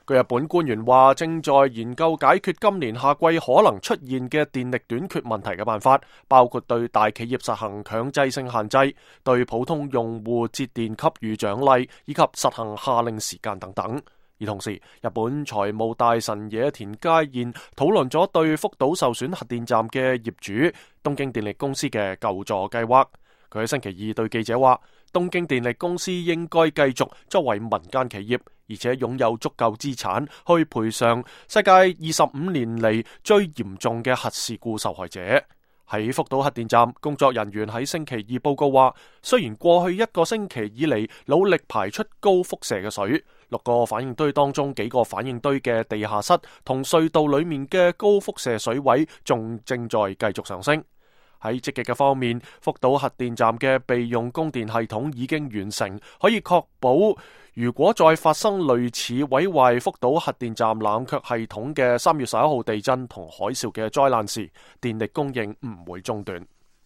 據日本官員話，正在研究解決今年夏季可能出現嘅電力短缺問題嘅辦法，包括對大企業實行強制性限制，對普通用戶節電給予獎勵，以及實行夏令時間等等。而同時，日本財務大臣野田佳彥討論咗對福島受損核電站嘅業主東京電力公司嘅救助計劃。佢喺星期二對記者話，東京電力公司應該繼續作為民間企業，而且擁有足夠資產去賠償世界25年嚟最嚴重嘅核事故受害者。喺福島核電站，工作人員喺星期二報告話，雖然過去1個星期以嚟努力排出高輻射嘅水，6個反應堆當中幾個反應堆嘅地下室同隧道裏面嘅高輻射水位仲正在繼續上升。喺積極嘅方面，福島核電站嘅備用供電系統已經完成，可以確保如果再發生類似毀壞福島核電站冷卻系統嘅3月11號地震同海嘯嘅災難時，電力供應唔會中斷。